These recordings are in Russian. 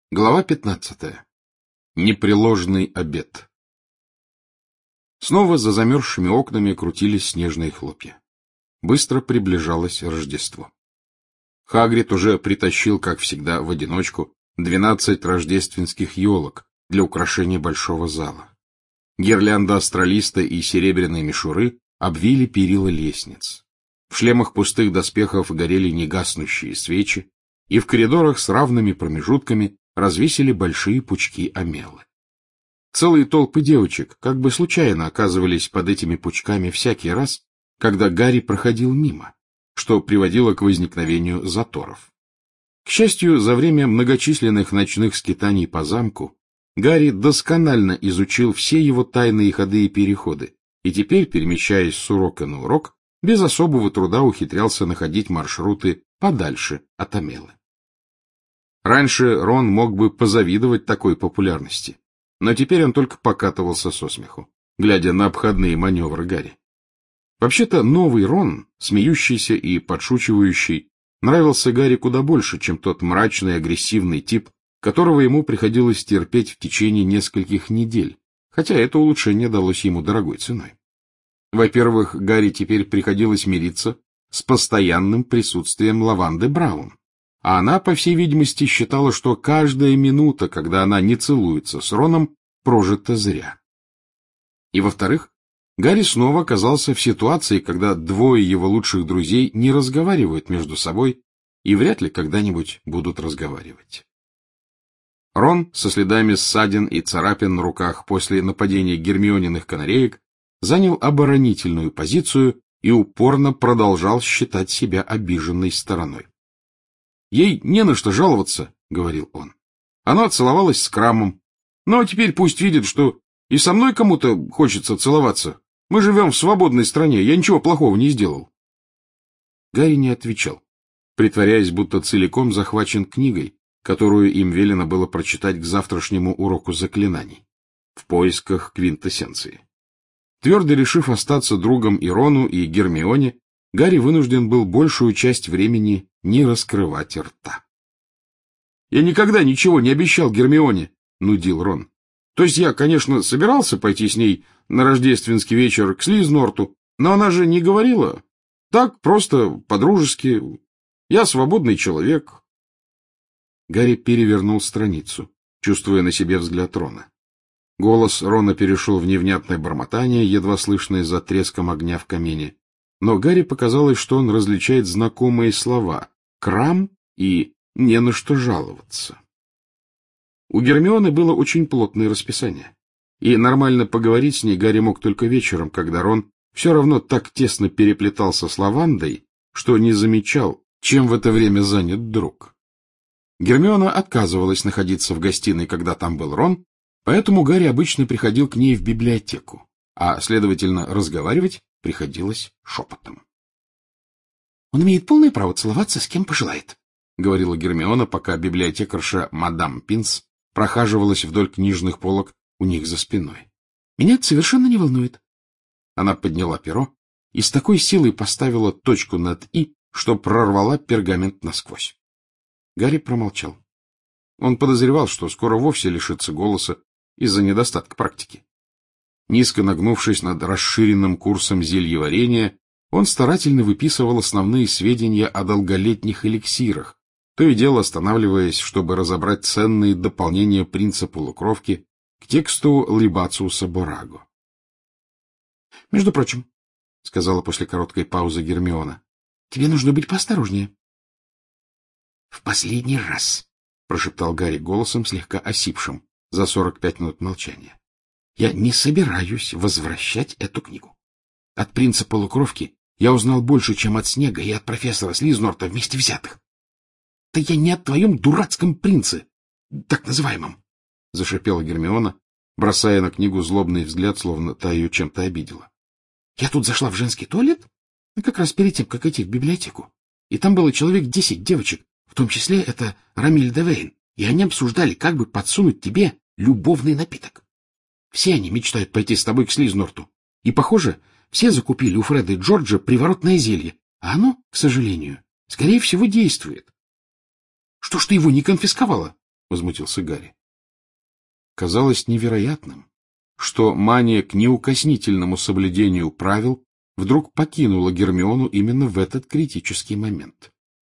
Глава 15. Непреложный обет. Снова за замерзшими окнами крутились снежные хлопья. Быстро приближалось Рождество. Хагрид уже притащил, как всегда, в одиночку 12 рождественских елок для украшения большого зала. Гирлянда астролиста и серебряной мишуры обвили перила лестниц. В шлемах пустых доспехов горели негаснущие свечи, и в коридорах с равными промежутками развесили большие пучки омелы. Целые толпы девочек как бы случайно оказывались под этими пучками всякий раз, когда Гарри проходил мимо, что приводило к возникновению заторов. К счастью, за время многочисленных ночных скитаний по замку Гарри досконально изучил все его тайные ходы и переходы, и теперь, перемещаясь с урока на урок, без особого труда ухитрялся находить маршруты подальше от омелы. Раньше Рон мог бы позавидовать такой популярности, но теперь он только покатывался со смеху, глядя на обходные маневры Гарри. Вообще-то новый Рон, смеющийся и подшучивающий, нравился Гарри куда больше, чем тот мрачный агрессивный тип, которого ему приходилось терпеть в течение нескольких недель, хотя это улучшение далось ему дорогой ценой. Во-первых, Гарри теперь приходилось мириться с постоянным присутствием Лаванды Браун, а она, по всей видимости, считала, что каждая минута, когда она не целуется с Роном, прожита зря. И, во-вторых, Гарри снова оказался в ситуации, когда двое его лучших друзей не разговаривают между собой и вряд ли когда-нибудь будут разговаривать. Рон, со следами ссадин и царапин на руках после нападения Гермиониных канареек, занял оборонительную позицию и упорно продолжал считать себя обиженной стороной. «Ей не на что жаловаться», — говорил он. «Она целовалась с Крамом. Ну, а теперь пусть видит, что и со мной кому-то хочется целоваться. Мы живем в свободной стране, я ничего плохого не сделал». Гарри не отвечал, притворяясь, будто целиком захвачен книгой, которую им велено было прочитать к завтрашнему уроку заклинаний, в поисках квинтэссенции. Твердо решив остаться другом и Рону, и Гермионе, Гарри вынужден был большую часть времени не раскрывать рта. — Я никогда ничего не обещал Гермионе, — нудил Рон. — То есть я, конечно, собирался пойти с ней на рождественский вечер к Слизнорту, но она же не говорила. Так, просто по-дружески. Я свободный человек. Гарри перевернул страницу, чувствуя на себе взгляд Рона. Голос Рона перешел в невнятное бормотание, едва слышное за треском огня в камине. Но Гарри показалось, что он различает знакомые слова «крам» и «не на что жаловаться». У Гермионы было очень плотное расписание, и нормально поговорить с ней Гарри мог только вечером, когда Рон все равно так тесно переплетался с Лавандой, что не замечал, чем в это время занят друг. Гермиона отказывалась находиться в гостиной, когда там был Рон, поэтому Гарри обычно приходил к ней в библиотеку, а, следовательно, разговаривать приходилось шепотом. — Он имеет полное право целоваться с кем пожелает, — говорила Гермиона, пока библиотекарша мадам Пинс прохаживалась вдоль книжных полок у них за спиной. — Меня это совершенно не волнует. Она подняла перо и с такой силой поставила точку над «и», что прорвала пергамент насквозь. Гарри промолчал. Он подозревал, что скоро вовсе лишится голоса из-за недостатка практики. Низко нагнувшись над расширенным курсом зельеварения, он старательно выписывал основные сведения о долголетних эликсирах, то и дело останавливаясь, чтобы разобрать ценные дополнения принца полукровки к тексту Либациуса Бораго. — Между прочим, — сказала после короткой паузы Гермиона, — тебе нужно быть поосторожнее. — В последний раз, — прошептал Гарри голосом, слегка осипшим за 45 минут молчания. Я не собираюсь возвращать эту книгу. От принца полукровки я узнал больше, чем от Снега и от профессора Слизнорта вместе взятых. — Да я не о твоем дурацком принце, так называемом, — зашипела Гермиона, бросая на книгу злобный взгляд, словно та ее чем-то обидела. — Я тут зашла в женский туалет, как раз перед тем, как идти в библиотеку, и там было человек 10 девочек, в том числе это Рамильда Вейн, и они обсуждали, как бы подсунуть тебе любовный напиток. Все они мечтают пойти с тобой к Слизнорту. И, похоже, все закупили у Фреда и Джорджа приворотное зелье, а оно, к сожалению, скорее всего, действует. Что ж ты его не конфисковала? — возмутился Гарри. Казалось невероятным, что мания к неукоснительному соблюдению правил вдруг покинула Гермиону именно в этот критический момент.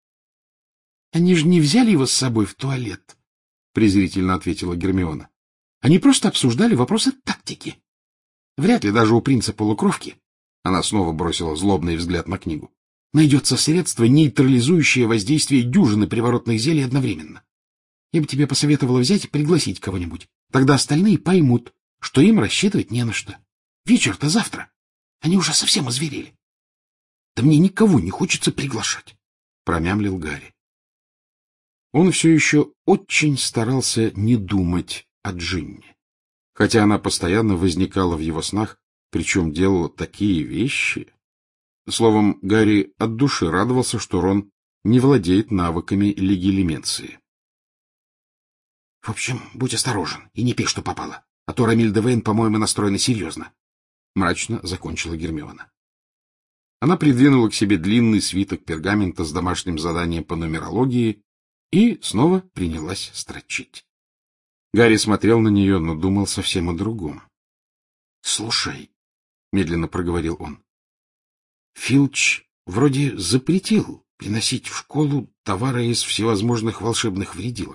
— Они же не взяли его с собой в туалет, — презрительно ответила Гермиона. — Они просто обсуждали вопросы тактики. Вряд ли даже у принца-полукровки, она снова бросила злобный взгляд на книгу, найдется средство, нейтрализующее воздействие дюжины приворотных зелий одновременно. Я бы тебе посоветовала взять и пригласить кого-нибудь. Тогда остальные поймут, что им рассчитывать не на что. Вечер-то завтра. Они уже совсем озверели. — Да мне никого не хочется приглашать, — промямлил Гарри. Он все еще очень старался не думать о Джинни, хотя она постоянно возникала в его снах, причем делала такие вещи. Словом, Гарри от души радовался, что Рон не владеет навыками легилименции. — В общем, будь осторожен и не пей, что попало, а то Рамильда Вейн, по-моему, настроена серьезно, — мрачно закончила Гермиона. Она придвинула к себе длинный свиток пергамента с домашним заданием по нумерологии и снова принялась строчить. Гарри смотрел на нее, но думал совсем о другом. — Слушай, — медленно проговорил он, — Филч вроде запретил приносить в школу товары из всевозможных волшебных вредилок.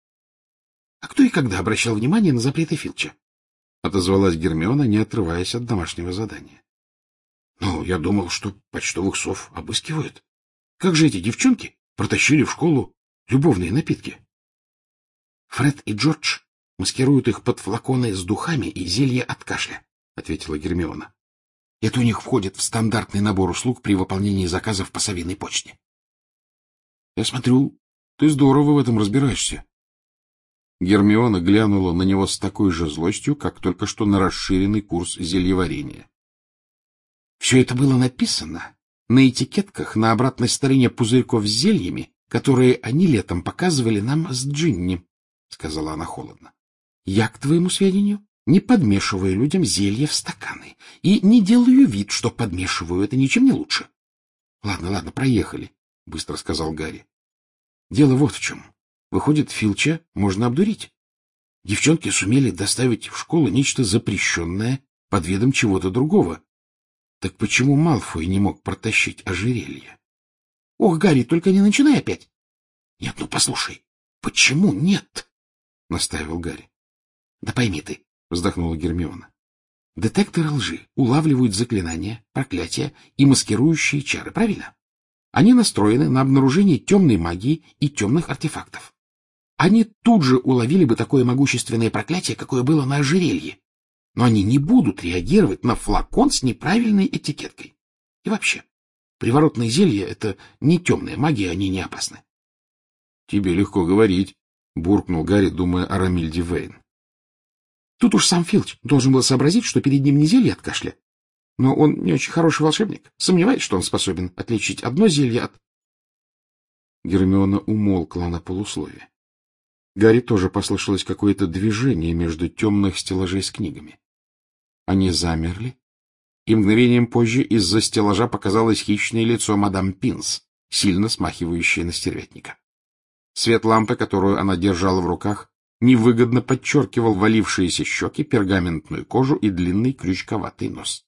— А кто и когда обращал внимание на запреты Филча? — отозвалась Гермиона, не отрываясь от домашнего задания. — Ну, я думал, что почтовых сов обыскивают. Как же эти девчонки протащили в школу любовные напитки? — Фред и Джордж маскируют их под флаконы с духами и зелье от кашля, — ответила Гермиона. — Это у них входит в стандартный набор услуг при выполнении заказов по совиной почте. — Я смотрю, ты здорово в этом разбираешься. Гермиона глянула на него с такой же злостью, как только что на расширенный курс зельеварения. — Все это было написано на этикетках на обратной стороне пузырьков с зельями, которые они летом показывали нам с Джинни, — сказала она холодно. — Я, к твоему сведению, не подмешиваю людям зелья в стаканы и не делаю вид, что подмешиваю, это ничем не лучше. — Ладно, проехали, — быстро сказал Гарри. — Дело вот в чем. Выходит, Филча можно обдурить. Девчонки сумели доставить в школу нечто запрещенное под видом чего-то другого. Так почему Малфой не мог протащить ожерелье? — Ох, Гарри, только не начинай опять. — Нет, ну послушай, почему нет? — настаивал Гарри. — Да пойми ты, — вздохнула Гермиона. — Детекторы лжи улавливают заклинания, проклятия и маскирующие чары, правильно? Они настроены на обнаружение темной магии и темных артефактов. Они тут же уловили бы такое могущественное проклятие, какое было на ожерелье. Но они не будут реагировать на флакон с неправильной этикеткой. И вообще, приворотные зелья — это не темная магия, они не опасны. — Тебе легко говорить, — буркнул Гарри, думая о Рамильде Вейн. Тут уж сам Филч должен был сообразить, что перед ним не зелье от кашля. Но он не очень хороший волшебник, сомневаюсь, что он способен отличить одно зелье от... Гермиона умолкла на полусловие. Гарри тоже послышалось какое-то движение между темных стеллажей с книгами. Они замерли, и мгновением позже из-за стеллажа показалось хищное лицо мадам Пинс, сильно смахивающее на стервятника. Свет лампы, которую она держала в руках, невыгодно подчеркивал валившиеся щеки, пергаментную кожу и длинный крючковатый нос.